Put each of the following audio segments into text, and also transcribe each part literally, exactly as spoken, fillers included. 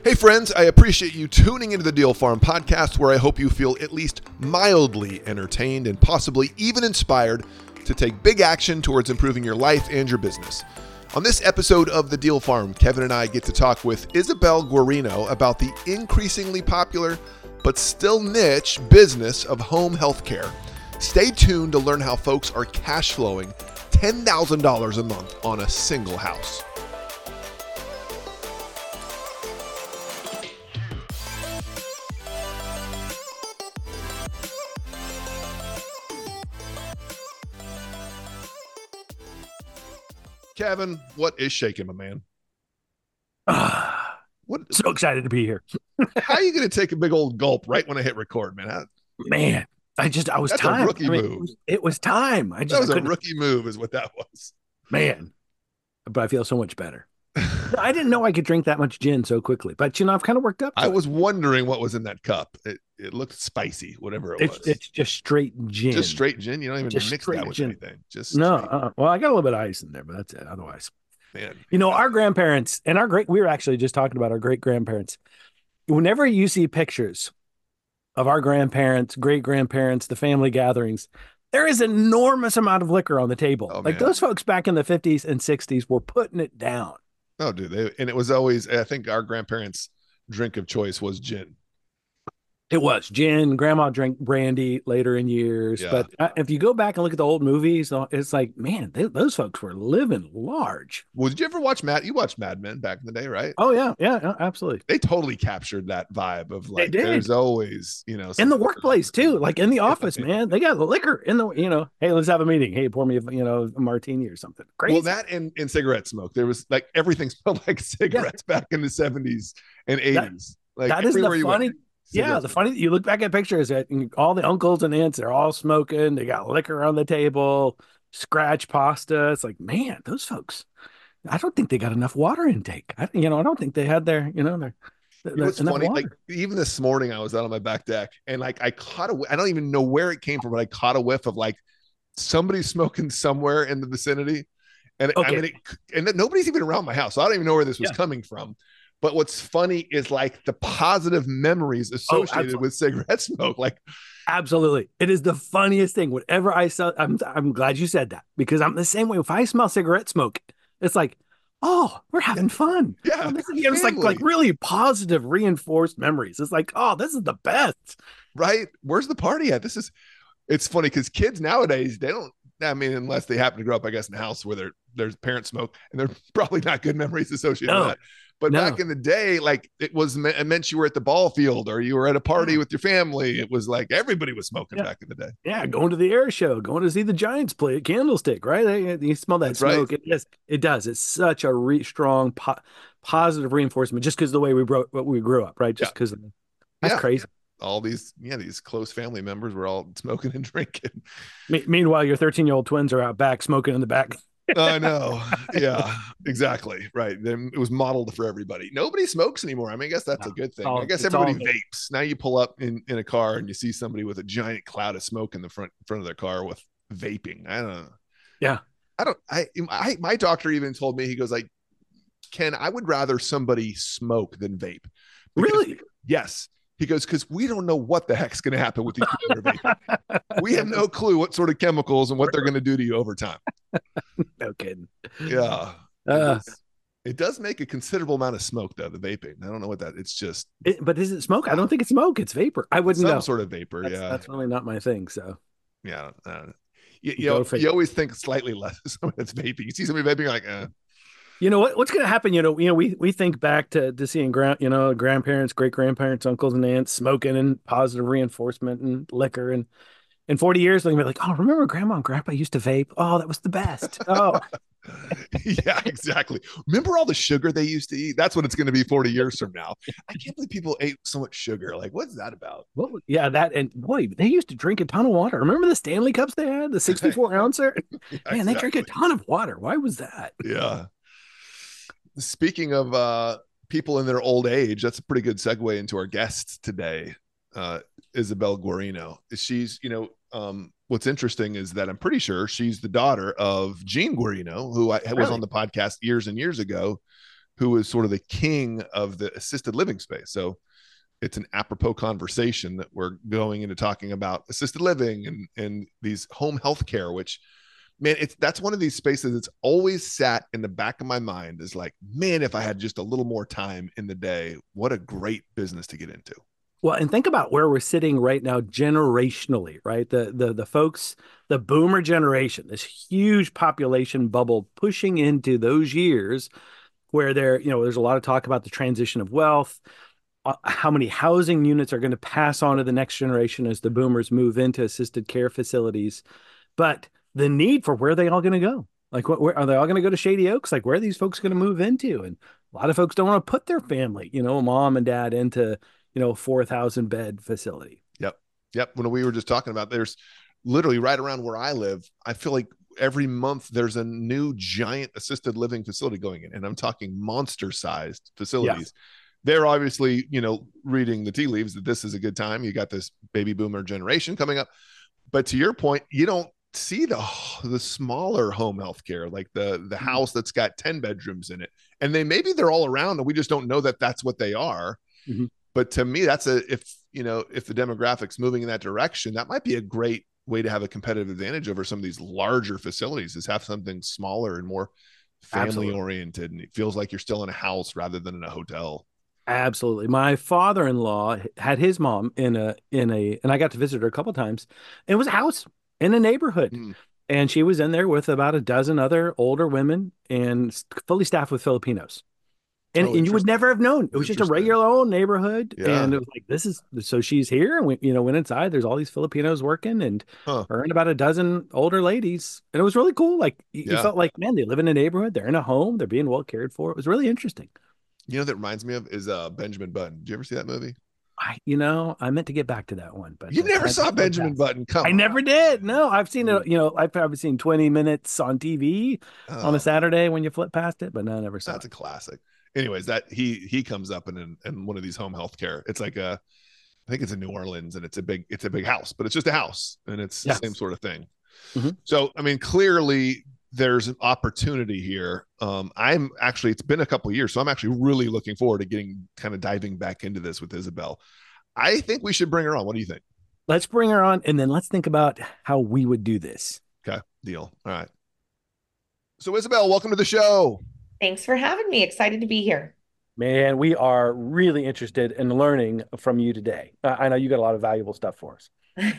Hey friends, I appreciate you tuning into the Deal Farm podcast, where I hope you feel at least mildly entertained and possibly even inspired to take big action towards improving your life and your business. On this episode of the Deal Farm, Kevin and I get to talk with Isabel Guarino about the increasingly popular but still niche business of home health care. Stay tuned to learn how folks are cash flowing ten thousand dollars a month on a single house. Kevin, what is shaking, my man? Ah, what? So excited to be here. How are you going to take a big old gulp right when I hit record, man? How, man, I just, I was that's time. a rookie I mean, move. It was, it was time. I just, that was I a rookie move is what that was. Man, but I feel so much better. I didn't know I could drink that much gin so quickly, but you know, I've kind of worked up to I it. was wondering what was in that cup. It it looked spicy, whatever it it's, was. It's just straight gin. Just straight gin? You don't even just mix that with gin. anything. Just No, uh, well, I got a little bit of ice in there, but that's it. Otherwise, man. You know, our grandparents and our great, we were actually just talking about our great grandparents. Whenever you see pictures of our grandparents, great grandparents, the family gatherings, there is an enormous amount of liquor on the table. Oh, like man. Those folks back in the fifties and sixties were putting it down. Oh, dude. They, and it was always, I think our grandparents' drink of choice was gin. It was gin. Grandma drank brandy later in years. Yeah. But uh, if you go back and look at the old movies, it's like, man, they, those folks were living large. Well, did you ever watch Mad? You watched Mad Men back in the day, right? Oh, yeah. Yeah, yeah, absolutely. They totally captured that vibe of like, They did. There's always, you know, in the workplace too, like in the office, man, they got the liquor in the, you know, hey, let's have a meeting. Hey, pour me, a, you know, a martini or something. Crazy. Well, that and, and cigarette smoke. There was like everything smelled like cigarettes yeah. back in the seventies and eighties. That, like that is the funny. Went, yeah, the funny. You look back at pictures that all the uncles and aunts, they're all smoking. They got liquor on the table, scratch pasta. It's like, man, those folks. I don't think they got enough water intake. I, you know, I don't think they had their, you know, their. You know, it's funny. Water. Like even this morning, I was out on my back deck, and like I caught a. I don't even know where it came from, but I caught a whiff of like somebody smoking somewhere in the vicinity, and okay. I mean, it, and nobody's even around my house, so I don't even know where this was yeah. coming from. But what's funny is like the positive memories associated oh, with cigarette smoke. Like, absolutely, it is the funniest thing. Whatever I saw, I'm I'm glad you said that because I'm the same way. If I smell cigarette smoke, it's like, oh, we're having fun. Yeah, this is, it's like like really positive, reinforced memories. It's like, oh, this is the best. Right? Where's the party at? This is. It's funny because kids nowadays they don't. I mean, unless they happen to grow up, I guess, in a house where their their parents smoke, and they're probably not good memories associated no. with that. But no. back in the day, like it was it meant you were at the ball field or you were at a party yeah. with your family. It was like everybody was smoking yeah. back in the day. Yeah, going to the air show, going to see the Giants play at Candlestick, right? You smell that That's smoke. Right. It, yes, it does. It's such a re- strong po- positive reinforcement just because of the way we bro- we grew up, right? Just because yeah. that's yeah. crazy. All these, yeah, these close family members were all smoking and drinking. Me- meanwhile, your thirteen-year-old twins are out back smoking in the back. I know. Yeah, exactly. Right. Then it was modeled for everybody. Nobody smokes anymore. I mean, I guess that's no, a good thing. all, I guess everybody all... vapes. Now you pull up in, in a car and you see somebody with a giant cloud of smoke in the front in front of their car with vaping. I don't know. Yeah. I don't I, I my doctor even told me, he goes like, Ken, I would rather somebody smoke than vape. Because, really? Yes. He goes, because we don't know what the heck's going to happen with these people that are vaping. We have no clue what sort of chemicals and what they're going to do to you over time. No kidding. Yeah. Uh, it, does, it does make a considerable amount of smoke, though, the vaping. I don't know what that it's just. It, but is it smoke? I don't think it's smoke. It's vapor. I wouldn't some know. sort of vapor. That's, yeah. That's really not my thing. So, yeah. Uh, you, you, know, you always think slightly less of somebody that's vaping. You see somebody vaping, you're like, eh. You know what? What's going to happen? You know, you know, we we think back to to seeing grand, you know, grandparents, great grandparents, uncles and aunts smoking and positive reinforcement and liquor, and in forty years they're gonna be like, oh, remember Grandma and Grandpa used to vape? Oh, that was the best. Oh, yeah, exactly. Remember all the sugar they used to eat? That's what it's going to be forty years from now. I can't believe people ate so much sugar. Like, what's that about? Well, yeah, that and boy, they used to drink a ton of water. Remember the Stanley Cups they had, the sixty-four ouncer? Yeah, Man, exactly. they drink a ton of water. Why was that? Yeah. Speaking of uh, people in their old age, that's a pretty good segue into our guest today, uh, Isabel Guarino. She's, you know, um, what's interesting is that I'm pretty sure she's the daughter of Gene Guarino, who I, was really? on the podcast years and years ago, who is sort of the king of the assisted living space. So it's an apropos conversation that we're going into talking about assisted living and, and these home health care, which, man, it's that's one of these spaces that's always sat in the back of my mind is like, man, if I had just a little more time in the day, what a great business to get into. Well, and think about where we're sitting right now generationally, right? The the the folks, the boomer generation, this huge population bubble pushing into those years where there, you know, there's a lot of talk about the transition of wealth, uh, how many housing units are going to pass on to the next generation as the boomers move into assisted care facilities. But the need for where are they all going to go? Like, what, where are they all going to go to Shady Oaks? Like, where are these folks going to move into? And a lot of folks don't want to put their family, you know, mom and dad into, you know, four thousand bed facility. Yep. Yep. When we were just talking about, there's literally right around where I live, I feel like every month there's a new giant assisted living facility going in, and I'm talking monster sized facilities. Yes. They're obviously, you know, reading the tea leaves that this is a good time. You got this baby boomer generation coming up, but to your point, you don't see the the smaller home health care, like the the house that's got ten bedrooms in it, and they maybe they're all around and we just don't know that that's what they are. Mm-hmm. But to me, that's a, if, you know, if the demographics moving in that direction, that might be a great way to have a competitive advantage over some of these larger facilities, is have something smaller and more family Absolutely. oriented. And it feels like you're still in a house rather than in a hotel. Absolutely. My father-in-law had his mom in a, in a, and I got to visit her a couple of times. It was a house in a neighborhood. Mm. And she was in there with about a dozen other older women and fully staffed with Filipinos. And, oh, and you would never have known. It was just a regular old neighborhood. Yeah. And it was like, this is, so she's here. And we, you know, went inside, there's all these Filipinos working and huh. her and about a dozen older ladies. And it was really cool. Like you, yeah. you felt like, man, they live in a neighborhood. They're in a home. They're being well cared for. It was really interesting. You know, that reminds me of is uh, Benjamin Button. Did you ever see that movie? I, you know, I meant to get back to that one, but you never saw Benjamin Button. Come I on. never did. No, I've seen it. You know, I've probably seen twenty minutes on T V oh. on a Saturday when you flip past it, but no, I never saw That's it. That's a classic. Anyways, that he he comes up in, in in one of these home health care. It's like a, I think it's in New Orleans, and it's a big it's a big house, but it's just a house, and it's yes. the same sort of thing. Mm-hmm. So I mean, clearly there's an opportunity here. Um, I'm actually it's been a couple of years, so I'm actually really looking forward to getting kind of diving back into this with Isabel. I think we should bring her on. What do you think? Let's bring her on, and then let's think about how we would do this. Okay, deal. All right. So Isabel, welcome to the show. Thanks for having me. Excited to be here. Man, we are really interested in learning from you today. Uh, I know you got a lot of valuable stuff for us.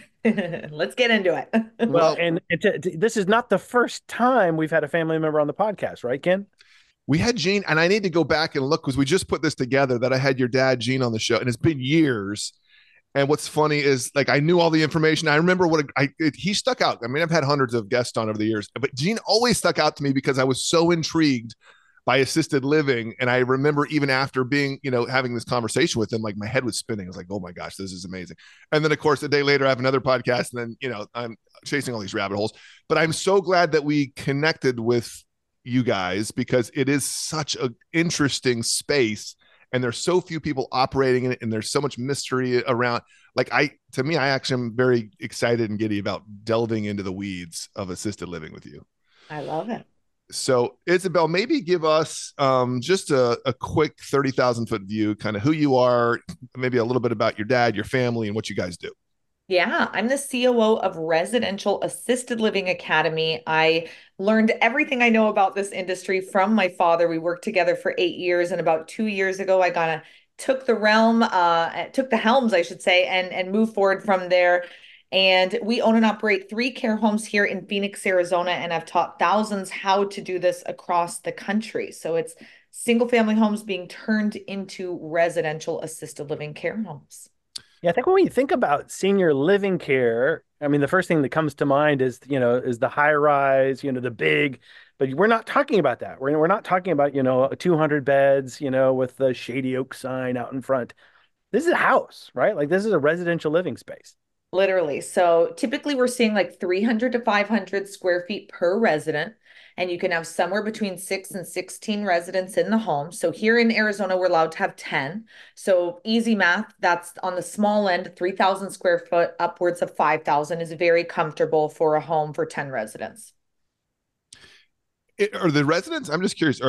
Let's get into it. Well, and it, it, this is not the first time we've had a family member on the podcast, right, Ken? We had Gene, and I need to go back and look because we just put this together that I had your dad, Gene, on the show, and it's been years. And what's funny is, like, I knew all the information. I remember what I, it, he stuck out. I mean, I've had hundreds of guests on over the years, but Gene always stuck out to me because I was so intrigued by assisted living. And I remember even after being, you know, having this conversation with him, like my head was spinning. I was like, oh my gosh, this is amazing. And then of course, a day later, I have another podcast, and then, you know, I'm chasing all these rabbit holes, but I'm so glad that we connected with you guys because it is such an interesting space and there's so few people operating in it. And there's so much mystery around. Like I, to me, I actually am very excited and giddy about delving into the weeds of assisted living with you. I love it. So Isabel, maybe give us um, just a, a quick thirty thousand foot view, kind of who you are, maybe a little bit about your dad, your family, and what you guys do. Yeah, I'm the C O O of Residential Assisted Living Academy. I learned everything I know about this industry from my father. We worked together for eight years, and about two years ago, I got a, took the realm, uh, took the helms, I should say, and and moved forward from there. And we own and operate three care homes here in Phoenix, Arizona, and I've taught thousands how to do this across the country. So it's single family homes being turned into residential assisted living care homes. Yeah, I think when we think about senior living care, I mean, the first thing that comes to mind is, you know, is the high rise, you know, the big, but we're not talking about that. We're, we're not talking about, you know, two hundred beds, you know, with the Shady Oak sign out in front. This is a house, right? Like this is a residential living space. Literally. So typically we're seeing like three hundred to five hundred square feet per resident, and you can have somewhere between six and sixteen residents in the home. So here in Arizona, we're allowed to have ten. So easy math, that's on the small end, three thousand square foot upwards of five thousand is very comfortable for a home for ten residents. It, are the residents, I'm just curious, are they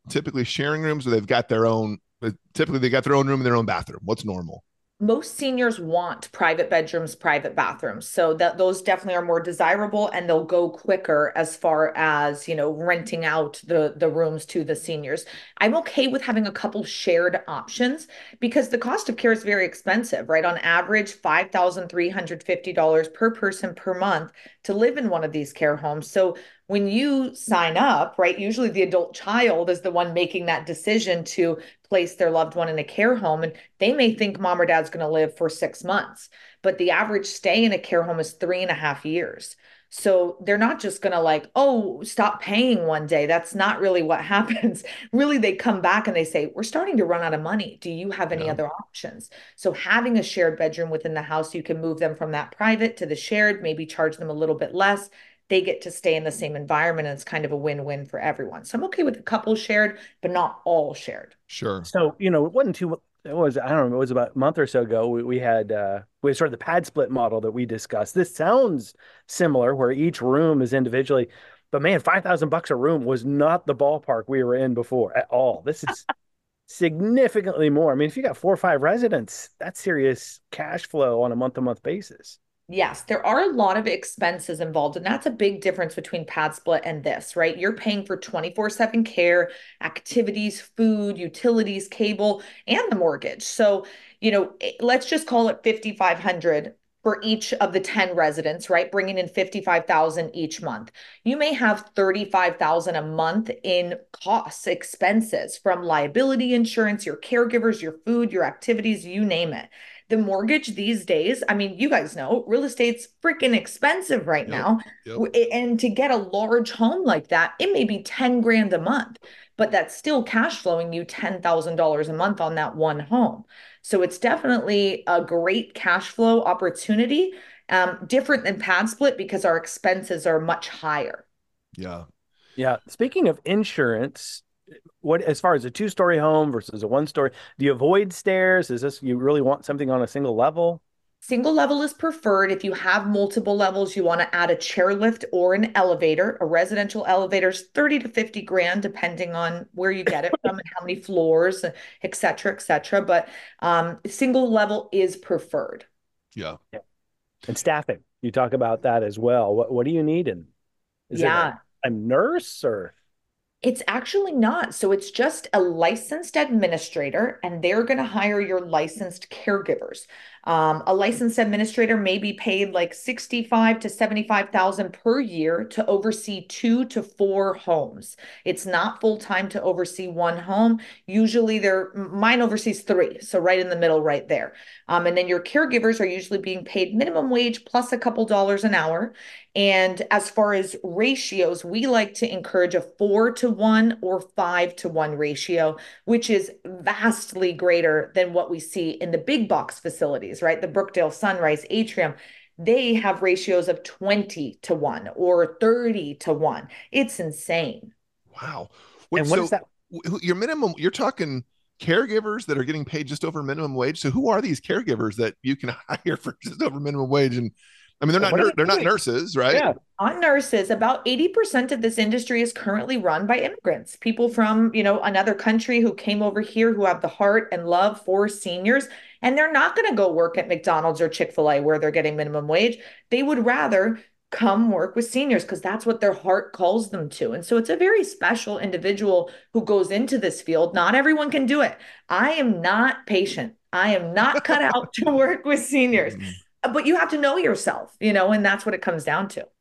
typically sharing rooms, or they've got their own? Typically, they got their own room and their own bathroom. What's normal? Most seniors want private bedrooms, private bathrooms. So that those definitely are more desirable and they'll go quicker as far as, you know, renting out the the rooms to the seniors. I'm okay with having a couple shared options because the cost of care is very expensive, right? On average, five thousand three hundred fifty dollars per person per month to live in one of these care homes. So when you sign up, right, usually the adult child is the one making that decision to place their loved one in a care home. And they may think mom or dad's going to live for six months, but the average stay in a care home is three and a half years. So they're not just going to like, oh, stop paying one day. That's not really what happens. Really, they come back and they say, we're starting to run out of money. Do you have any Yeah. other options? So having a shared bedroom within the house, you can move them from that private to the shared, maybe charge them a little bit less. They get to stay in the same environment and it's kind of a win-win for everyone. So I'm okay with a couple shared, but not all shared. Sure. So, you know, it wasn't too, it was, I don't know, it was about a month or so ago. We, we had, uh, we had sort of the pad split model that we discussed. This sounds similar where each room is individually, but man, five thousand bucks a room was not the ballpark we were in before at all. This is significantly more. I mean, if you got four or five residents, that's serious cash flow on a month to month basis. Yes, there are a lot of expenses involved, and that's a big difference between pad split and this, right? You're paying for twenty-four seven care, activities, food, utilities, cable, and the mortgage. So, you know, it- let's just call it fifty-five hundred for each of the ten residents, right? Bringing in fifty-five thousand each month. You may have thirty-five thousand a month in costs, expenses from liability insurance, your caregivers, your food, your activities, you name it. The mortgage these days, I mean, you guys know real estate's freaking expensive right Yep. now. Yep. W- And to get a large home like that, it may be ten grand a month, but that's still cash flowing you ten thousand dollars a month on that one home. So it's definitely a great cash flow opportunity, um, different than pad split because our expenses are much higher. Yeah. Yeah. Speaking of insurance, what as far as a two-story home versus a one-story, do you avoid stairs? Is this you really want something on a single level? Single level is preferred. If you have multiple levels, you want to add a chairlift or an elevator. A residential elevator is thirty to fifty grand, depending on where you get it from and how many floors, et cetera, et cetera. But um, single level is preferred. Yeah. Yeah. And staffing, you talk about that as well. What what do you need? And is it a, Yeah. a nurse or It's actually not. So it's just a licensed administrator, and they're going to hire your licensed caregivers. Um, a licensed administrator may be paid like sixty-five to seventy-five thousand per year to oversee two to four homes. It's not full time to oversee one home. Usually they're mine oversees three, so right in the middle, right there. Um, and then your caregivers are usually being paid minimum wage plus a couple dollars an hour. And as far as ratios, we like to encourage a four to one or five to one ratio, which is vastly greater than what we see in the big box facilities, right? The Brookdale, Sunrise, Atrium, they have ratios of twenty to one or thirty to one. It's insane. Wow. Wait, and what so is that? w- your minimum, you're talking caregivers that are getting paid just over minimum wage. So who are these caregivers that you can hire for just over minimum wage? And I mean, they're not What are nur- they they're not doing? nurses, right? Yeah. On nurses, about eighty percent of this industry is currently run by immigrants, people from, you know, another country who came over here who have the heart and love for seniors. And they're not going to go work at McDonald's or Chick-fil-A where they're getting minimum wage. They would rather come work with seniors because that's what their heart calls them to. And so it's a very special individual who goes into this field. Not everyone can do it. I am not patient. I am not cut out to work with seniors, Mm. but you have to know yourself, you know, and that's what it comes down to.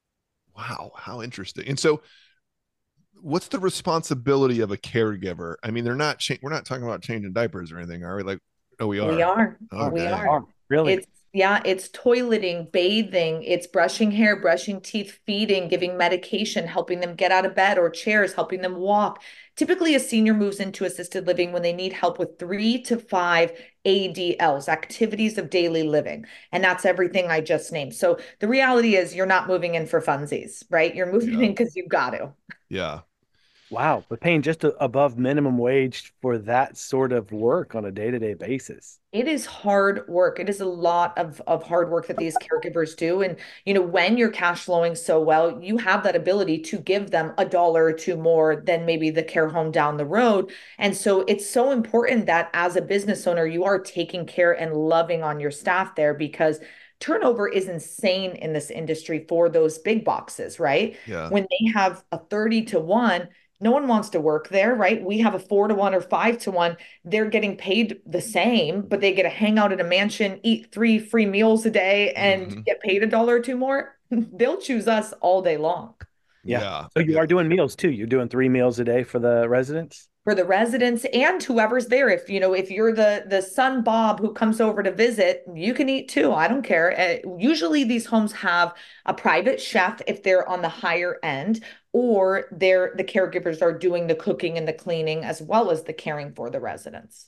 Wow, how interesting. And so what's the responsibility of a caregiver? I mean, they're not cha- we're not talking about changing diapers or anything, are we? Like, oh, we We are. are. Oh, We dang. are. Oh, really? It's, yeah, it's toileting, bathing, it's brushing hair, brushing teeth, feeding, giving medication, helping them get out of bed or chairs, helping them walk. Typically, a senior moves into assisted living when they need help with three to five A D Ls, activities of daily living. And that's everything I just named. So the reality is you're not moving in for funsies, right? You're moving Yeah. in because you've got to. Yeah. Wow, but paying just a, above minimum wage for that sort of work on a day-to-day basis. It is hard work. It is a lot of, of hard work that these caregivers do. And, you know, when you're cash flowing so well, you have that ability to give them a dollar or two more than maybe the care home down the road. And so it's so important that as a business owner, you are taking care and loving on your staff there, because turnover is insane in this industry for those big boxes, right? Yeah. When they have a thirty to one, no one wants to work there, right? We have a four to one or five to one. They're getting paid the same, but they get to hang out at a mansion, eat three free meals a day, and Hmm. get paid a dollar or two more. They'll choose us all day long. Yeah. Yeah. So you Yeah. are doing meals too. You're doing three meals a day for the residents? For the residents and whoever's there. If you know, if you're the the son Bob who comes over to visit, you can eat too. I don't care. Uh, usually these homes have a private chef if they're on the higher end, or they're the caregivers are doing the cooking and the cleaning as well as the caring for the residents.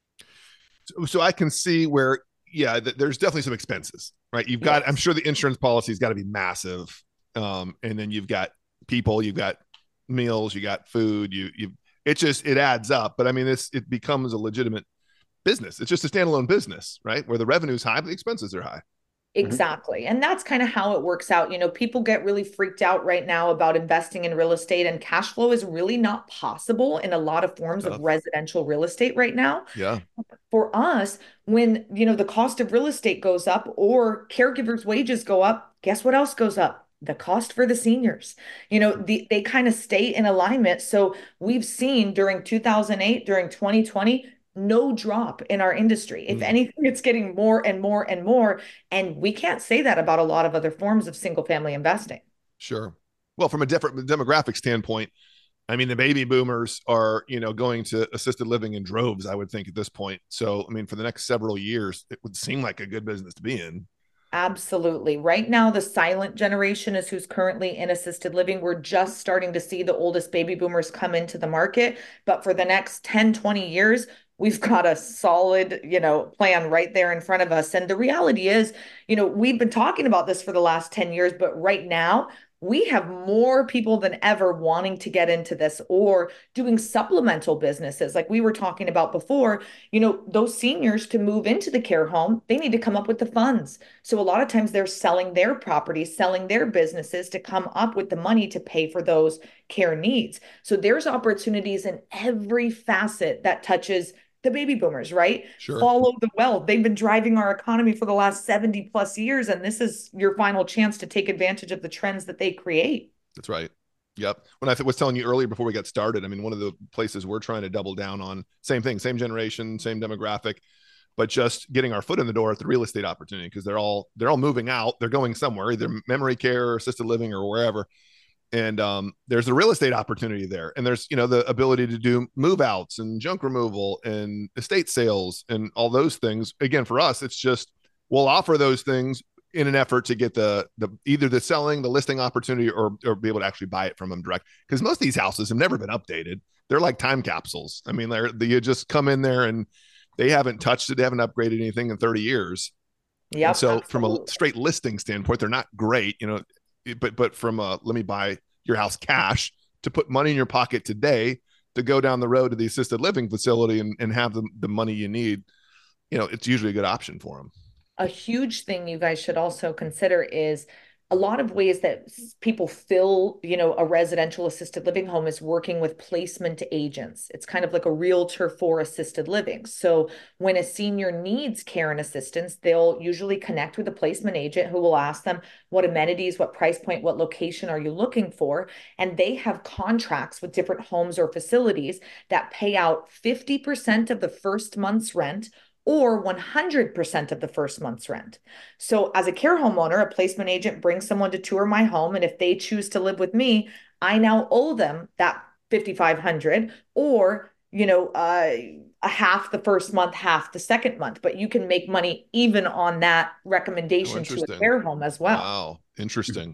So, so I can see where, yeah, th- there's definitely some expenses, right? You've got, I'm Yes. sure the insurance policy's got to be massive. Um, and then you've got people, you've got meals, you got food, you, you, it just, it adds up. But I mean, this, it becomes a legitimate business. It's just a standalone business, right? Where the revenue's high, but the expenses are high. Mhm. Exactly. And that's kind of how it works out. You know, people get really freaked out right now about investing in real estate, and cash flow is really not possible in a lot of forms of Tough. residential real estate right now. Yeah. For us, when, you know, the cost of real estate goes up or caregivers' wages go up, guess what else goes up? The cost for the seniors. You know, the, they kind of stay in alignment. So we've seen during two thousand eight, during twenty twenty, no drop in our industry. If Mm, anything, it's getting more and more and more. And we can't say that about a lot of other forms of single family investing. sure. Well, from a different demographic standpoint, I mean, the baby boomers are, you know, going to assisted living in droves, I would think at this point. So, I mean, for the next several years, it would seem like a good business to be in. Absolutely. Right now, the silent generation is who's currently in assisted living. We're just starting to see the oldest baby boomers come into the market. But for the next ten, twenty years, we've got a solid, you know, plan right there in front of us. And the reality is, you know, we've been talking about this for the last ten years, but right now, we have more people than ever wanting to get into this or doing supplemental businesses like we were talking about before. You know, those seniors to move into the care home, they need to come up with the funds. So a lot of times they're selling their properties, selling their businesses to come up with the money to pay for those care needs. So there's opportunities in every facet that touches the baby boomers, right? Sure. Follow the wealth. They've been driving our economy for the last seventy plus years, and this is your final chance to take advantage of the trends that they create. That's right. Yep. When I th- was telling you earlier before we got started, I mean, one of the places we're trying to double down on, same thing, same generation, same demographic, but just getting our foot in the door at the real estate opportunity because they're all they're all moving out. They're going somewhere, either memory care or assisted living or wherever. And um, there's a real estate opportunity there, and there's you know the ability to do move outs and junk removal and estate sales and all those things. Again, for us, it's just we'll offer those things in an effort to get the the either the selling, the listing opportunity, or or be able to actually buy it from them direct. Because most of these houses have never been updated. They're like time capsules. I mean, they're you just come in there and they haven't touched it, they haven't upgraded anything in thirty years. And Yep, so, from a absolutely. straight listing standpoint, they're not great, you know. But but from a let me buy your house cash to put money in your pocket today to go down the road to the assisted living facility and, and have the, the money you need, you know, it's usually a good option for them. A huge thing you guys should also consider is a lot of ways that people fill, you know, a residential assisted living home is working with placement agents. It's kind of like a realtor for assisted living. So when a senior needs care and assistance, they'll usually connect with a placement agent who will ask them what amenities, what price point, what location are you looking for? And they have contracts with different homes or facilities that pay out fifty percent of the first month's rent or one hundred percent of the first month's rent. So, as a care homeowner, a placement agent brings someone to tour my home, and if they choose to live with me, I now owe them that fifty-five hundred or, you know, uh, a half the first month, half the second month. But you can make money even on that Oh, recommendation to a interesting. care home as well. Wow. Interesting.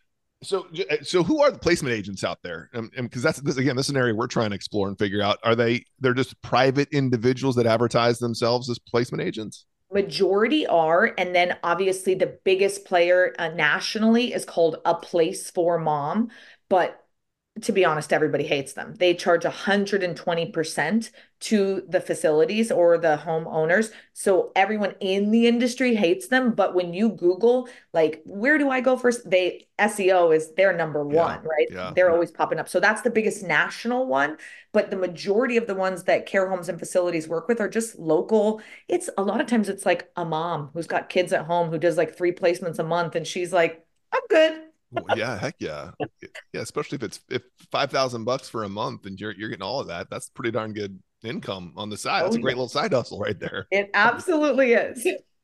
So, so who are the placement agents out there? And because that's this again, this is an area we're trying to explore and figure out. Are they they're just private individuals that advertise themselves as placement agents? Majority are, and then obviously the biggest player uh, nationally is called A Place for Mom, but to be honest, everybody hates them. They charge one hundred twenty percent to the facilities or the homeowners. So everyone in the industry hates them. But when you Google, like, where do I go first? They S E O is their number one, Yeah. right? Yeah. They're always popping up. So that's the biggest national one. But the majority of the ones that care homes and facilities work with are just local. It's a lot of times it's like a mom who's got kids at home who does like three placements a month. And she's like, I'm good. Well, yeah, heck yeah. Yeah, especially if it's if five thousand bucks for a month and you're you're getting all of that. That's pretty darn good income on the side. That's Oh, a great yeah. little side hustle right there. It absolutely is.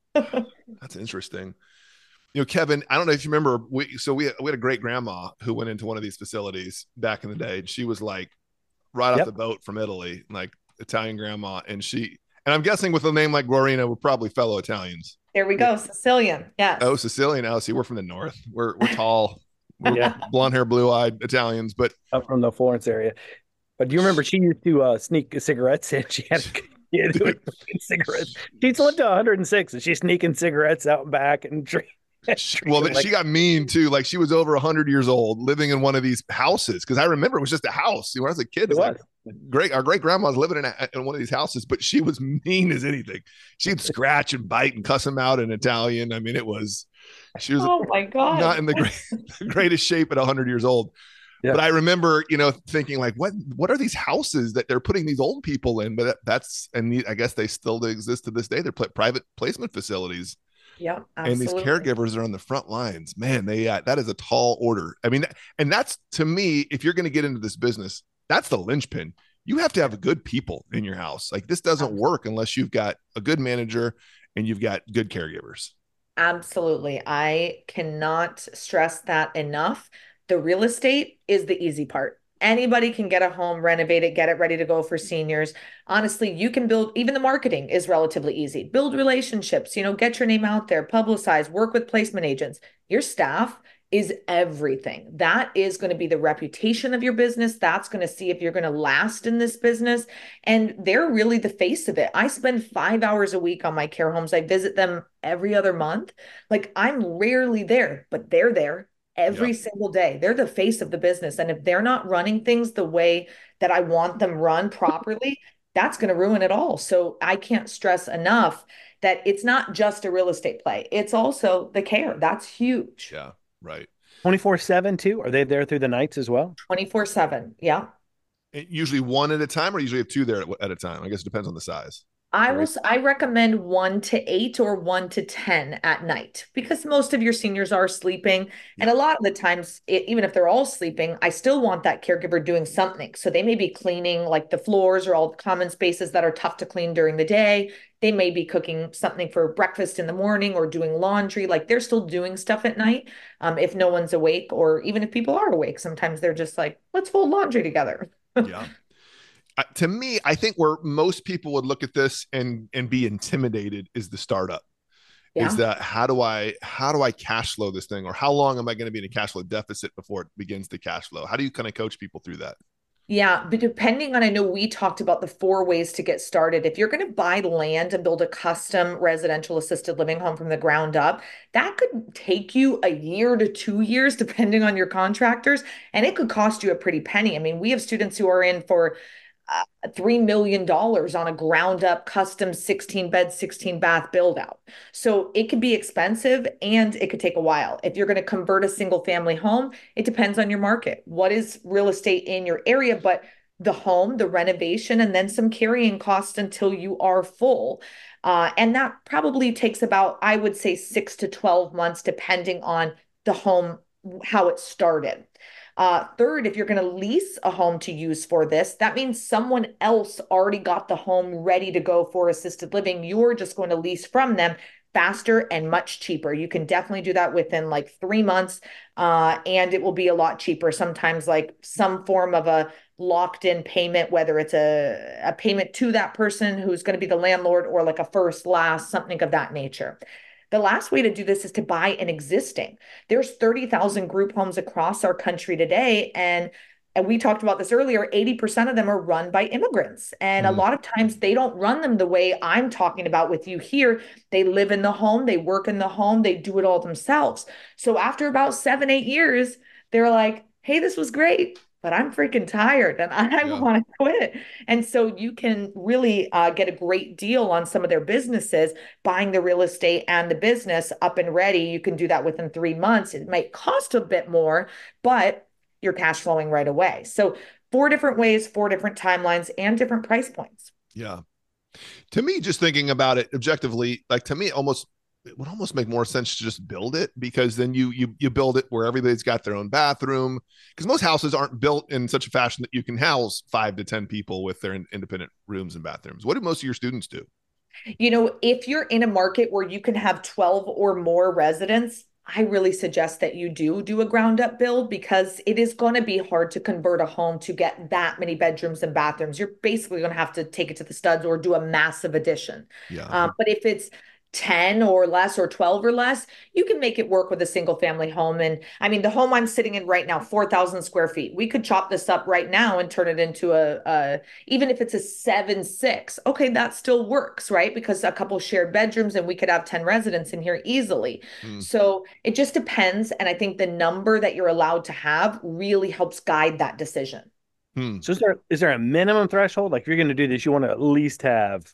That's interesting. You know, Kevin, I don't know if you remember, we so we we had a great grandma who went into one of these facilities back in the day. And she was like right off Yep. the boat from Italy, like Italian grandma. And she and I'm guessing with a name like Glorina, we're probably fellow Italians. There we go. Sicilian. Yes. Oh, Sicilian. Oh, see, we're from the north. We're we're tall. We're Yeah. blonde hair, blue eyed Italians, but Up from the Florence area. But do you remember she used to uh, sneak cigarettes in? She had a yeah, doing cigarettes. She's lived to one hundred six and she's sneaking cigarettes out back and drink. well, like, she got mean too. Like she was over a hundred years old, living in one of these houses. Because I remember it was just a house. When I was a kid, it it was like was. great. Our great grandma was living in, a, in one of these houses, but she was mean as anything. She'd scratch and bite and cuss him out in Italian. I mean, it was she was Oh my God. not in the great, greatest shape at a hundred years old. Yeah. But I remember, you know, thinking like, what what are these houses that they're putting these old people in? But that, that's and I guess they still exist to this day. They're private placement facilities. Yeah, and these absolutely. caregivers are on the front lines. Man, they uh, that is a tall order. I mean, and that's to me, if you're going to get into this business, that's the linchpin. You have to have good people in your house. Like this doesn't work unless you've got a good manager and you've got good caregivers. Absolutely. I cannot stress that enough. The real estate is the easy part. Anybody can get a home, renovate it, get it ready to go for seniors. Honestly, you can build, even the marketing is relatively easy. Build relationships, you know, get your name out there, publicize, work with placement agents. Your staff is everything. That is going to be the reputation of your business. That's going to see if you're going to last in this business. And they're really the face of it. I spend five hours a week on my care homes. I visit them every other month. Like I'm rarely there, but they're there every Yep. single day. They're the face of the business. And if they're not running things the way that I want them run properly, that's going to ruin it all. So I can't stress enough that it's not just a real estate play. It's also the care. That's huge. Yeah, right. twenty-four seven too? Are they there through the nights as well? twenty-four seven. Yeah. And usually one at a time, or usually have two there at, at a time. I guess it depends on the size. I will, I recommend one to eight or one to ten at night because most of your seniors are sleeping. And a lot of the times, it, even if they're all sleeping, I still want that caregiver doing something. So they may be cleaning like the floors or all the common spaces that are tough to clean during the day. They may be cooking something for breakfast in the morning or doing laundry. Like they're still doing stuff at night. Um, if no one's awake, or even if people are awake, sometimes they're just like, let's fold laundry together. Yeah. Uh, to me, I think where most people would look at this and and be intimidated is the startup. Yeah. Is that how do I how do I cash flow this thing, or how long am I going to be in a cash flow deficit before it begins to cash flow? How do you kind of coach people through that? Yeah, but depending on, I know we talked about the four ways to get started. If you're going to buy land and build a custom residential assisted living home from the ground up, that could take you a year to two years, depending on your contractors, and it could cost you a pretty penny. I mean, we have students who are in for uh, three million dollars on a ground up custom sixteen bed, sixteen bath build out. So it could be expensive and it could take a while. If you're going to convert a single family home, it depends on your market. What is real estate in your area? But the home, the renovation, and then some carrying costs until you are full. Uh, and that probably takes about, I would say, six to twelve months, depending on the home, how it started. Uh, third, if you're going to lease a home to use for this, that means someone else already got the home ready to go for assisted living. You're just going to lease from them faster and much cheaper. You can definitely do that within like three months, uh, and it will be a lot cheaper. Sometimes like some form of a locked in payment, whether it's a, a payment to that person who's going to be the landlord or like a first, last, something of that nature. The last way to do this is to buy an existing. There's thirty thousand group homes across our country today. And, and we talked about this earlier, eighty percent of them are run by immigrants. And mm. a lot of times they don't run them the way I'm talking about with you here. They live in the home, they work in the home, they do it all themselves. So after about seven, eight years, they're like, hey, this was great. but I'm freaking tired and I Yeah. want to quit. And so you can really uh, get a great deal on some of their businesses, buying the real estate and the business up and ready. You can do that within three months. It might cost a bit more, but you're cash flowing right away. So four different ways, four different timelines, and different price points. Yeah. To me, just thinking about it objectively, like to me, almost it would almost make more sense to just build it, because then you you you build it where everybody's got their own bathroom, because most houses aren't built in such a fashion that you can house five to ten people with their in, independent rooms and bathrooms. What do most of your students do? You know, if you're in a market where you can have twelve or more residents, I really suggest that you do do a ground up build, because it is going to be hard to convert a home to get that many bedrooms and bathrooms. You're basically going to have to take it to the studs or do a massive addition. Yeah. Um, but if it's ten or less or twelve or less, you can make it work with a single family home. And I mean, the home I'm sitting in right now, four thousand square feet, we could chop this up right now and turn it into a, a even if it's a seven, six, okay, that still works, right? Because a couple shared bedrooms and we could have ten residents in here easily. Hmm. So it just depends. And I think the number that you're allowed to have really helps guide that decision. Hmm. So is there is there a minimum threshold? Like if you're going to do this, you want to at least have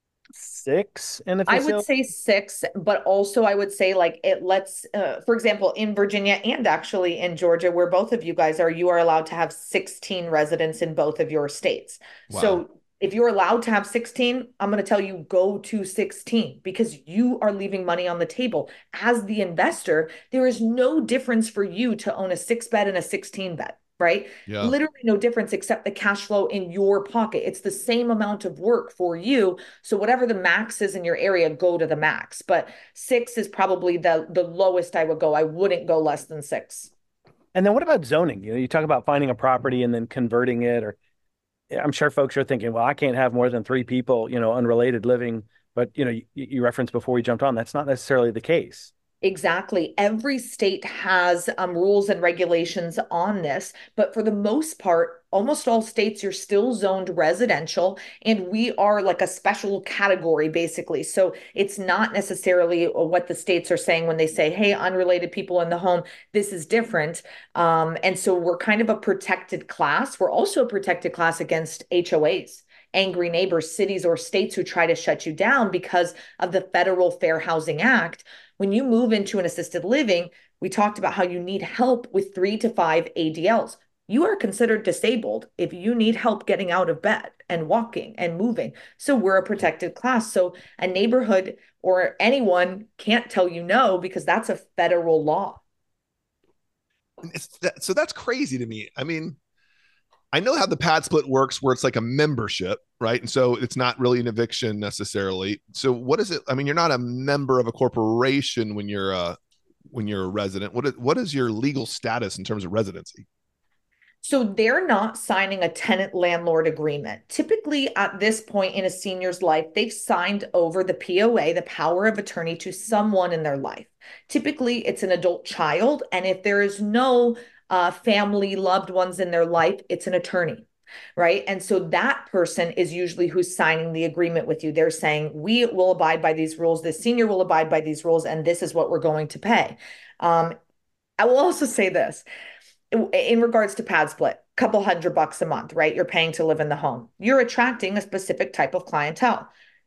six in the I would facility? say six, but also I would say like it lets, uh, for example, in Virginia and actually in Georgia, where both of you guys are, you are allowed to have sixteen residents in both of your states. Wow. So if you're allowed to have sixteen, I'm going to tell you go to sixteen, because you are leaving money on the table. As the investor, there is no difference for you to own a six bed and a sixteen bed. Right? Yeah. Literally no difference except the cash flow in your pocket. It's the same amount of work for you. So whatever the max is in your area, go to the max. But six is probably the the lowest I would go. I wouldn't go less than six. And then what about zoning? You know, you talk about finding a property and then converting it, or I'm sure folks are thinking, well, I can't have more than three people, you know, unrelated living. But, you know, you, you referenced before we jumped on, that's not necessarily the case. Exactly. Every state has um, rules and regulations on this, but for the most part, almost all states, you're still zoned residential, and we are like a special category, basically. So it's not necessarily what the states are saying when they say, hey, unrelated people in the home, this is different. Um, and so we're kind of a protected class. We're also a protected class against H O As. Angry neighbors, cities, or states who try to shut you down because of the Federal Fair Housing Act. When you move into an assisted living, we talked about how you need help with three to five A D Ls. You are considered disabled if you need help getting out of bed and walking and moving. So we're a protected class. So a neighborhood or anyone can't tell you no, because that's a federal law. It's that, so that's crazy to me. I mean, I know how the pad split works, where it's like a membership, right? And so it's not really an eviction necessarily. So what is it? I mean, you're not a member of a corporation when you're uh when you're a resident. What is, what is your legal status in terms of residency? So they're not signing a tenant landlord agreement. Typically, at this point in a senior's life, they've signed over the P O A, the power of attorney, to someone in their life. Typically, it's an adult child. And if there is no uh, family, loved ones in their life, it's an attorney. Right. And so that person is usually who's signing the agreement with you. They're saying, we will abide by these rules. The senior will abide by these rules, and this is what we're going to pay. Um, I will also say this in regards to pad split, a couple hundred bucks a month, right? You're paying to live in the home. You're attracting a specific type of clientele.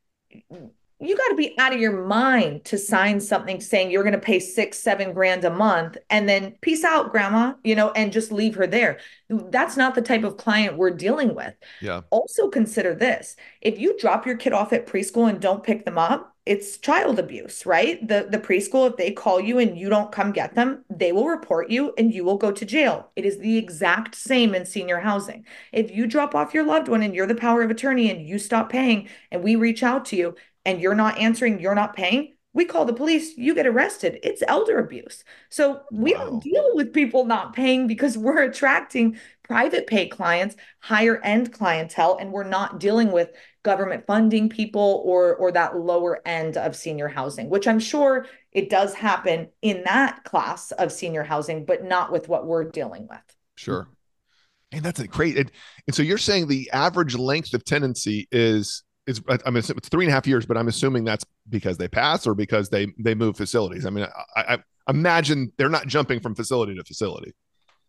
You got to be out of your mind to sign something saying you're going to pay six, seven grand a month and then peace out, grandma, you know, and just leave her there. That's not the type of client we're dealing with. Yeah. Also consider this. If you drop your kid off at preschool and don't pick them up, it's child abuse, right? The, the preschool, if they call you and you don't come get them, they will report you and you will go to jail. It is the exact same in senior housing. If you drop off your loved one and you're the power of attorney and you stop paying and we reach out to you, and you're not answering, you're not paying, we call the police, you get arrested. It's elder abuse. So we Wow. don't deal with people not paying because we're attracting private pay clients, higher end clientele, and we're not dealing with government funding people or or that lower end of senior housing, which I'm sure it does happen in that class of senior housing, but not with what we're dealing with. Sure. And that's a great. And, and so you're saying the average length of tenancy is is I mean it's three and a half years, but I'm assuming that's because they pass or because they they move facilities. I mean, I, I imagine they're not jumping from facility to facility.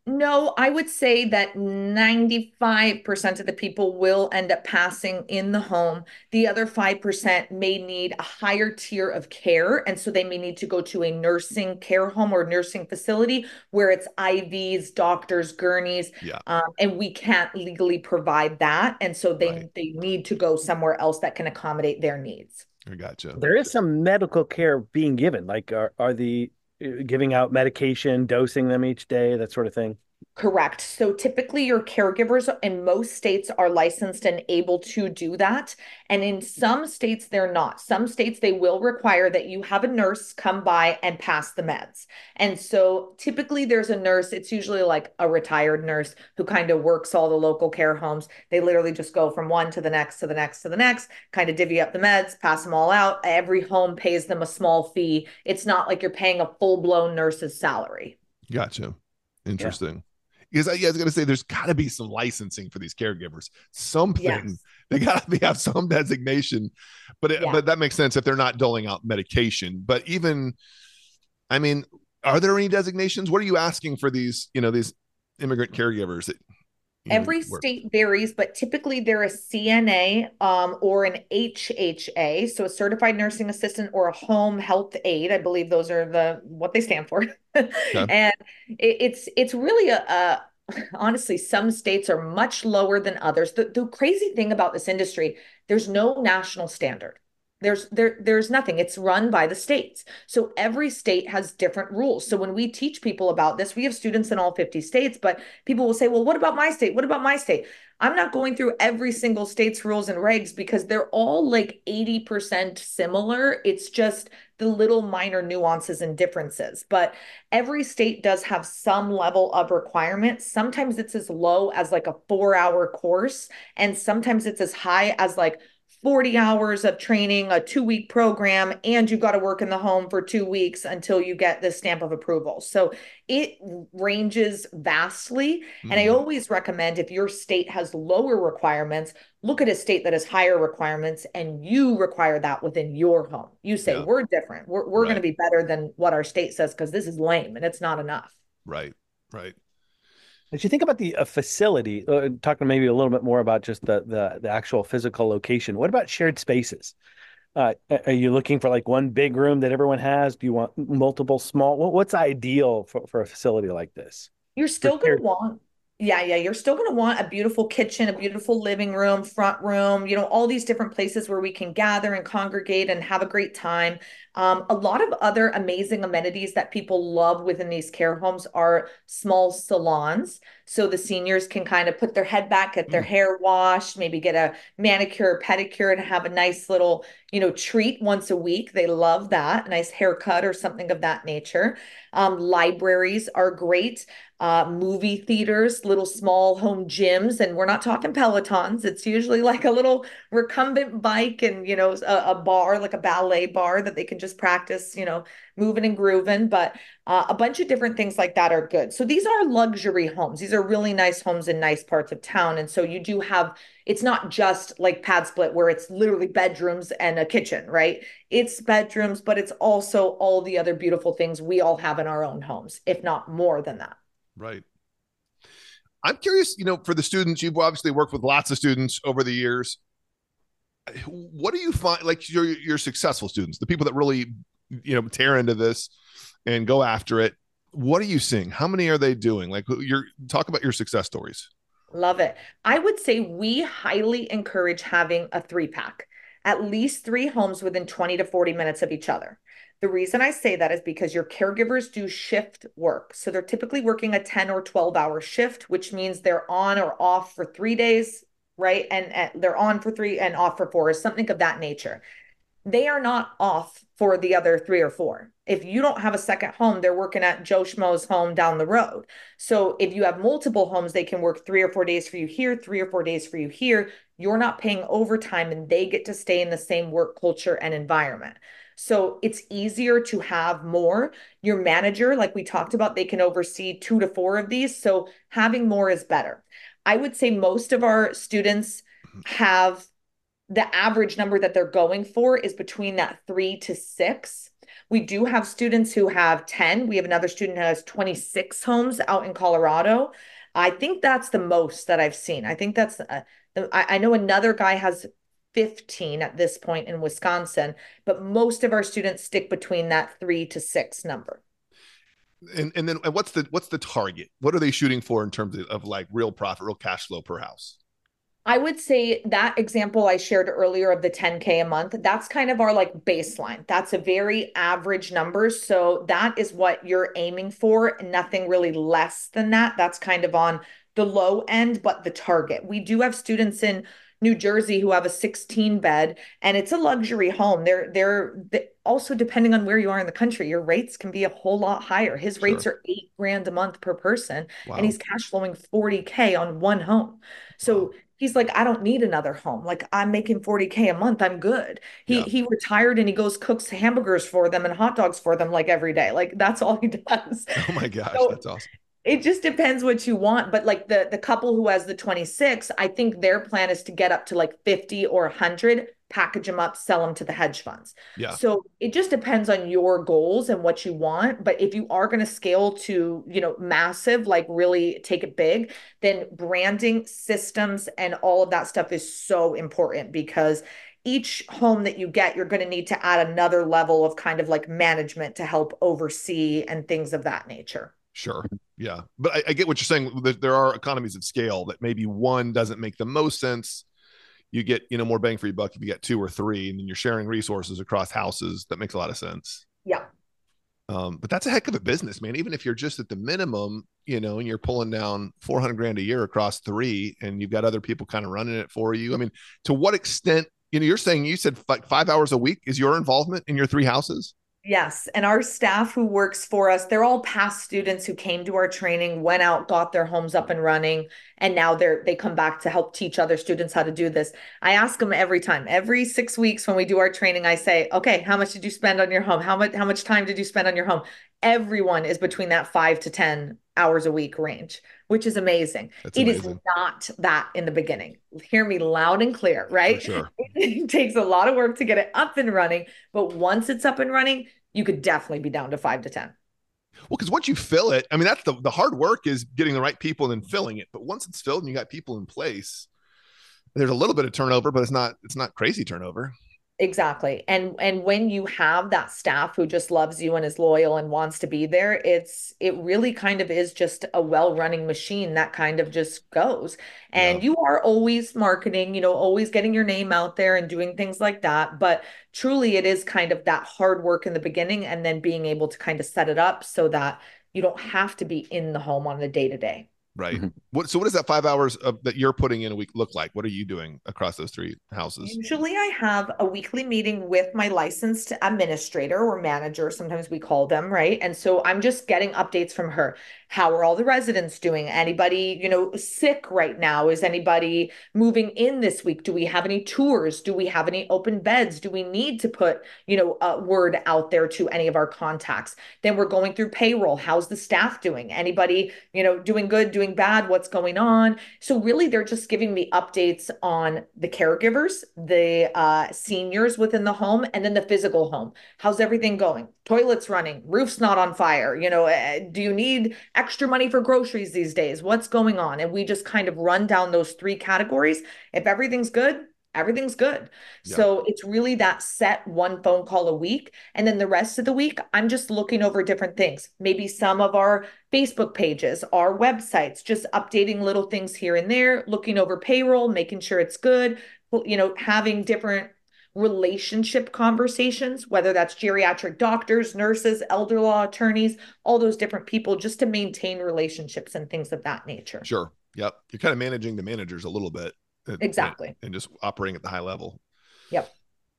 No, I would say that ninety-five percent of the people will end up passing in the home. The other five percent may need a higher tier of care. And so they may need to go to a nursing care home or nursing facility where it's I Vs, doctors, gurneys, Yeah, um, and we can't legally provide that. And so right. they, they need to go somewhere else that can accommodate their needs. I gotcha. There is some medical care being given, like are, are the uh, giving out medication, dosing them each day, that sort of thing. Correct. So typically your caregivers in most states are licensed and able to do that. And in some states, they're not. Some states, they will require that you have a nurse come by and pass the meds. And so typically there's a nurse, it's usually like a retired nurse who kind of works all the local care homes. They literally just go from one to the next to the next to the next, kind of divvy up the meds, pass them all out. Every home pays them a small fee. It's not like you're paying a full-blown nurse's salary. Gotcha. Yeah. Interesting. Because I, yeah, I was going to say there's got to be some licensing for these caregivers, something. Yes. They got to have some designation, but it, Yeah. but that makes sense if they're not doling out medication. But even, I mean, are there any designations? What are you asking for these, you know, these immigrant caregivers that, you know, Every work? state varies, but typically they're a C N A um, or an H H A, so a certified nursing assistant or a home health aide. I believe those are the what they stand for. Okay. And it, it's it's really a, a honestly, some states are much lower than others. The, the crazy thing about this industry, there's no national standard. There's there there's nothing. It's run by the states. So every state has different rules. So when we teach people about this, we have students in all fifty states, but people will say, "Well, what about my state? What about my state?" I'm not going through every single state's rules and regs because they're all like eighty percent similar. It's just the little minor nuances and differences. But every state does have some level of requirement. Sometimes it's as low as like a four hour course, and sometimes it's as high as like forty hours of training, a two week program, and you got to work in the home for two weeks until you get the stamp of approval. So it ranges vastly. And I Mhm. always recommend if your state has lower requirements, look at a state that has higher requirements and you require that within your home. You say, Yeah. we're different. We're, we're going to Right. be better than what our state says because this is lame and it's not enough. Right. Right. As you think about the uh, facility, uh, talking maybe a little bit more about just the, the the actual physical location. What about shared spaces? Uh, are you looking for like one big room that everyone has? Do you want multiple small? What, what's ideal for, for a facility like this? You're For still going shared, to want, yeah, yeah, you're still going to want a beautiful kitchen, a beautiful living room, front room, you know, all these different places where we can gather and congregate and have a great time. Um, a lot of other amazing amenities that people love within these care homes are small salons. So the seniors can kind of put their head back, get their Mm. hair washed, maybe get a manicure or pedicure and have a nice little, you know, treat once a week. They love that, a nice haircut or something of that nature. Um, libraries are great, uh, movie theaters, little small home gyms, and we're not talking Pelotons. It's usually like a little recumbent bike and, you know, a, a bar, like a ballet bar that they can just practice, you know, moving and grooving. But uh, a bunch of different things like that are good. So these are luxury homes. These are really nice homes in nice parts of town. And so you do have, it's not just like Pad Split where it's literally bedrooms and a kitchen, right? It's bedrooms, but it's also all the other beautiful things we all have in our own homes, if not more than that. Right. I'm curious, you know, for the students, you've obviously worked with lots of students over the years. What do you find, like your your successful students, the people that really, you know, tear into this and go after it? What are you seeing? How many are they doing? Like, you're talk about your success stories. Love it. I would say we highly encourage having a three pack, at least three homes within twenty to forty minutes of each other. The reason I say that is because your caregivers do shift work. So they're typically working a ten or twelve hour shift, which means they're on or off for three days, right? And, and they're on for three and off for four, or something of that nature. They are not off for the other three or four. If you don't have a second home, they're working at Joe Schmo's home down the road. So if you have multiple homes, they can work three or four days for you here, three or four days for you here. You're not paying overtime and they get to stay in the same work culture and environment. So it's easier to have more. Your manager, like we talked about, they can oversee two to four of these. So having more is better. I would say most of our students have the average number that they're going for is between that three to six. We do have students who have ten. We have another student who has twenty-six homes out in Colorado. I think that's the most that I've seen. I think that's, uh, the, I, I know another guy has fifteen at this point in Wisconsin, but most of our students stick between that three to six number. And and then what's the what's the target? What are they shooting for in terms of, of like real profit, real cash flow per house? I would say that example I shared earlier of the ten K a month, that's kind of our like baseline. That's a very average number. So that is what you're aiming for. Nothing really less than that. That's kind of on the low end, but the target. We do have students in New Jersey who have a sixteen bed and it's a luxury home. They're they're they, also depending on where you are in the country, your rates can be a whole lot higher. His rates Sure. are eight grand a month per person, and Wow. he's cash flowing forty K on one home. Wow. So he's like, I don't need another home. Like I'm making forty K a month. I'm good. He Yeah. he retired and he goes cooks hamburgers for them and hot dogs for them like every day. Like that's all he does. Oh my gosh, So that's awesome. it just depends what you want. But like the the couple who has the twenty-six, I think their plan is to get up to like fifty or one hundred, package them up, sell them to the hedge funds. Yeah. So it just depends on your goals and what you want. But if you are going to scale to, you know, massive, like really take it big, then branding, systems, and all of that stuff is so important because each home that you get, you're going to need to add another level of kind of like management to help oversee and things of that nature. Sure. Yeah. But I, I get what you're saying. There, there are economies of scale that maybe one doesn't make the most sense. You get, you know, more bang for your buck if you get two or three, and then you're sharing resources across houses. That makes a lot of sense. Yeah. Um, but that's a heck of a business, man. Even if you're just at the minimum, you know, and you're pulling down four hundred grand a year across three, and you've got other people kind of running it for you. I mean, to what extent, you know, you're saying you said like five hours a week is your involvement in your three houses? Yes. And our staff who works for us, they're all past students who came to our training, went out, got their homes up and running, and now they're they come back to help teach other students how to do this. I ask them every time, every six weeks when we do our training, I say, okay, how much did you spend on your home? How much how much time did you spend on your home? Everyone is between that five to ten hours a week range, which is amazing. That's It is amazing. not that in the beginning. Hear me loud and clear, For right? sure. It takes a lot of work to get it up and running, but once it's up and running, you could definitely be down to five to ten. Well, because once you fill it, I mean, that's the, the hard work is getting the right people and then filling it. But once it's filled and you got people in place, there's a little bit of turnover, but it's not, it's not crazy turnover. Exactly. And and when you have that staff who just loves you and is loyal and wants to be there, it's it really kind of is just a well-running machine that kind of just goes. Yeah. And you are always marketing, you know, always getting your name out there and doing things like that, but truly it is kind of that hard work in the beginning and then being able to kind of set it up so that you don't have to be in the home on the day to day. Right. Mm-hmm. What, so what does that five hours of, that you're putting in a week look like? What are you doing across those three houses? Usually I have a weekly meeting with my licensed administrator or manager, sometimes we call them, right? And so I'm just getting updates from her. How are all the residents doing? Anybody, you know, sick right now? Is anybody moving in this week? Do we have any tours? Do we have any open beds? Do we need to put, you know, a word out there to any of our contacts? Then we're going through payroll. How's the staff doing? Anybody, you know, doing good, doing bad? What's going on? So really, they're just giving me updates on the caregivers, the uh, seniors within the home, and then the physical home. How's everything going? Toilets running, roof's not on fire. You know, uh, do you need extra money for groceries these days? What's going on? And we just kind of run down those three categories. If everything's good, everything's good. Yeah. So it's really that set one phone call a week. And then the rest of the week, I'm just looking over different things. Maybe some of our Facebook pages, our websites, just updating little things here and there, looking over payroll, making sure it's good, you know, having different relationship conversations, whether that's geriatric doctors, nurses, elder law attorneys, all those different people, just to maintain relationships and things of that nature. Sure. Yep. You're kind of managing the managers a little bit. And, exactly. And, and just operating at the high level. Yep.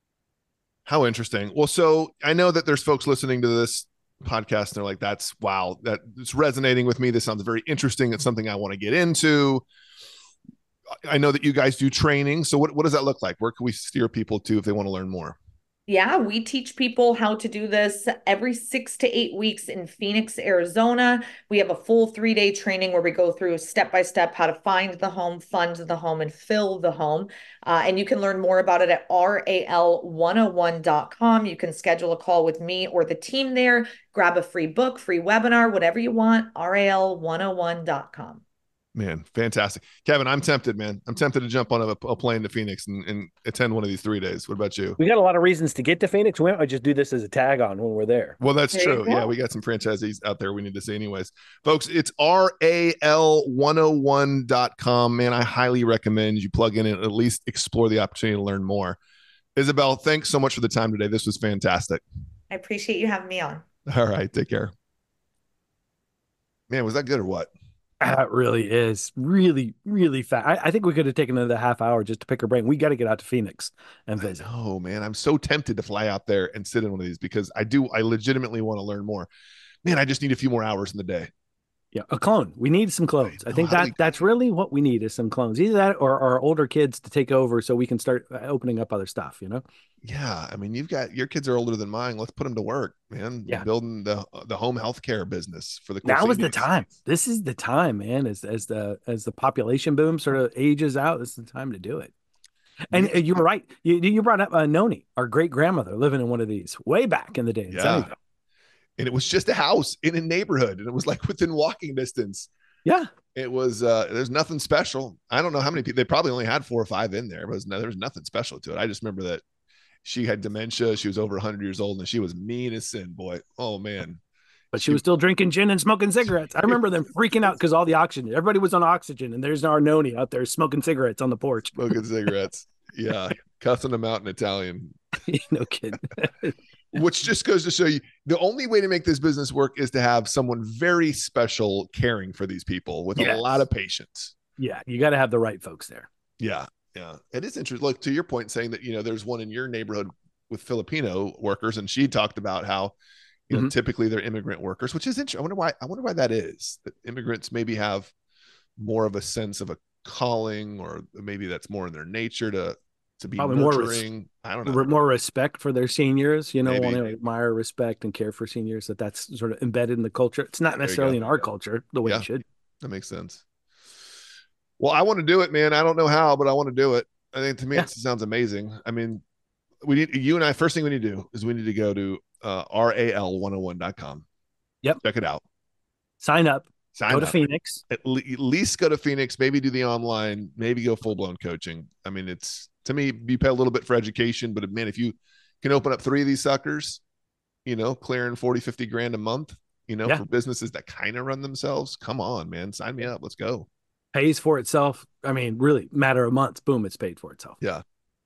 How interesting. Well, so I know that there's folks listening to this podcast and they're like, that's wow, that it's resonating with me. This sounds very interesting. It's something I want to get into. I know that you guys do training. So what, what does that look like? Where can we steer people to if they want to learn more? Yeah, we teach people how to do this every six to eight weeks in Phoenix, Arizona. We have a full three day training where we go through step by step how to find the home, fund the home, and fill the home. Uh, and you can learn more about it at R A L one oh one dot com. You can schedule a call with me or the team there, grab a free book, free webinar, whatever you want, R A L one oh one dot com. Man, fantastic. Kevin, I'm tempted, man. I'm tempted to jump on a, a plane to Phoenix and, and attend one of these three days. What about you? We got a lot of reasons to get to Phoenix. We might just do this as a tag on when we're there. Well, that's There true. you Yeah, go. we got some franchisees out there we need to see anyways. Folks, it's R A L one oh one dot com. Man, I highly recommend you plug in and at least explore the opportunity to learn more. Isabel, thanks so much for the time today. This was fantastic. I appreciate you having me on. All right, take care. Man, was that good or what? That really is really, really fast. I, I think we could have taken another half hour just to pick her brain. We got to get out to Phoenix and visit. Oh man, I'm so tempted to fly out there and sit in one of these because I do. I legitimately want to learn more. Man, I just need a few more hours in the day. Yeah, a clone. We need some clones. I, know, think how do that we- that's really what we need is some clones. Either that or our older kids to take over so we can start opening up other stuff, you know? Yeah, I mean, you've got your kids are older than mine. Let's put them to work, man. Yeah. Building the the home healthcare business for the Now is the Phoenix. time. This is the time, man. As as the as the population boom sort of ages out, this is the time to do it. And Yeah. you were right. You you brought up uh, Noni, our great grandmother, living in one of these way back in the day in Yeah. Sunnyvale. And it was just a house in a neighborhood, and it was like within walking distance. Yeah. It was uh there's nothing special. I don't know how many people, they probably only had four or five in there, but it was no, there was nothing special to it. I just remember that she had dementia, she was over one hundred years old, and she was mean as sin, boy. Oh man. But she was still drinking gin and smoking cigarettes. I remember them freaking out because all the oxygen, everybody was on oxygen, and there's our Noni out there smoking cigarettes on the porch. Smoking cigarettes. Yeah. Cussing them out in Italian. No kidding. Which just goes to show you the only way to make this business work is to have someone very special caring for these people with Yes. a lot of patience. Yeah, you got to have the right folks there. Yeah. Yeah. It is interesting. Look, to your point, saying that, you know, there's one in your neighborhood with Filipino workers, and she talked about how, you know, Mhm. typically they're immigrant workers, which is interesting. I wonder why, I wonder why that is, that immigrants maybe have more of a sense of a calling, or maybe that's more in their nature to, to be Probably more res- nurturing. I don't know. Re- More respect for their seniors, you know, Maybe. want to admire, respect, and care for seniors. That that's sort of embedded in the culture. It's not There you necessarily go. in our culture the way Yeah. it should. That makes sense. Well, I want to do it, man. I don't know how, but I want to do it. I think to me, Yeah. it sounds amazing. I mean, we need you and I. First thing we need to do is we need to go to uh, R A L one oh one dot com. Yep. Check it out. Sign up. Sign Go up. to Phoenix. At, le- at least go to Phoenix. Maybe do the online. Maybe go full blown coaching. I mean, it's to me, you pay a little bit for education, but man, if you can open up three of these suckers, you know, clearing forty, fifty grand a month, you know, Yeah. for businesses that kind of run themselves, come on, man, sign me up. Let's go. Pays for itself. I mean, really, matter of months, boom, it's paid for itself. Yeah.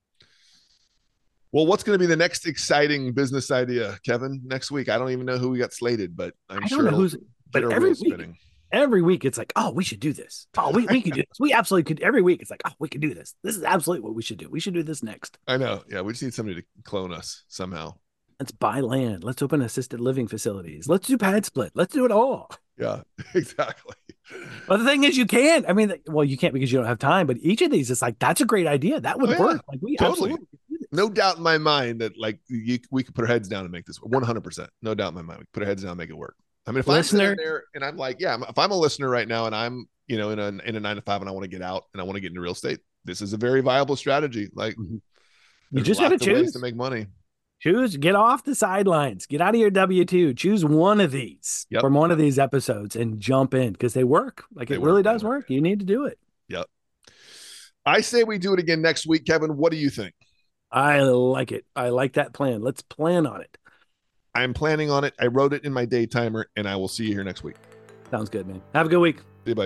Well, what's going to be the next exciting business idea, Kevin, next week? I don't even know who we got slated, but I'm I don't sure know it'll who's, get but a every reel week, spinning. every week it's like, oh, we should do this. Oh, we, we could do this. We absolutely could. Every week it's like, oh, we could do this. This is absolutely what we should do. We should do this next. I know. Yeah, we just need somebody to clone us somehow. Let's buy land. Let's open assisted living facilities. Let's do pad split. Let's do it all. Yeah, exactly. But the thing is, you can't. I mean, well, you can't because you don't have time. But each of these is like, that's a great idea. That would Oh, yeah. work. Like we Totally. absolutely could do this. No doubt in my mind that like you, we could put our heads down and make this one hundred percent. No doubt in my mind. We could put our heads down and make it work. I mean, if I'm Listener- sitting there and I'm like, yeah, if I'm a listener right now and I'm, you know, in a, in a nine to five and I want to get out and I want to get into real estate, this is a very viable strategy. Like Mhm. You there's just got to lots of ways choose. to make money. Choose, get off the sidelines, get out of your W two, choose one of these Yep. from one of these episodes and jump in because they work. Like They it work, really they does work. work. You need to do it. I say we do it again next week, Kevin. What do you think? I like it. I like that plan. Let's plan on it. I'm planning on it. I wrote it in my day timer, and I will see you here next week. Sounds good, man. Have a good week. See you, bye.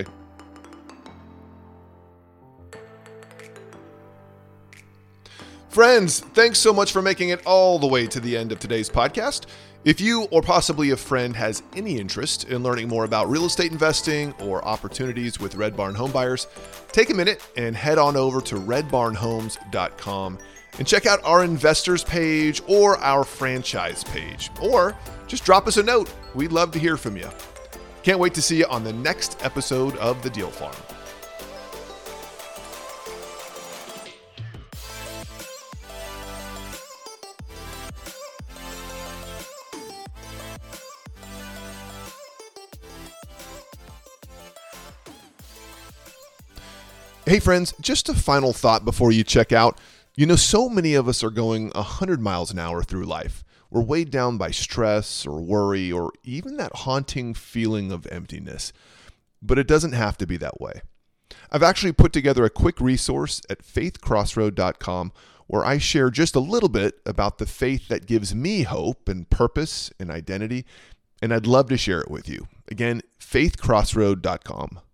Friends, thanks so much for making it all the way to the end of today's podcast. If you or possibly a friend has any interest in learning more about real estate investing or opportunities with Red Barn home buyers, take a minute and head on over to red barn homes dot com and check out our investors page or our franchise page, or just drop us a note. We'd love to hear from you. Can't wait to see you on the next episode of The Deal Farm. Hey friends, just a final thought before you check out. You know, so many of us are going one hundred miles an hour through life. We're weighed down by stress or worry or even that haunting feeling of emptiness. But it doesn't have to be that way. I've actually put together a quick resource at faith crossroad dot com where I share just a little bit about the faith that gives me hope and purpose and identity, and I'd love to share it with you. Again, faith crossroad dot com.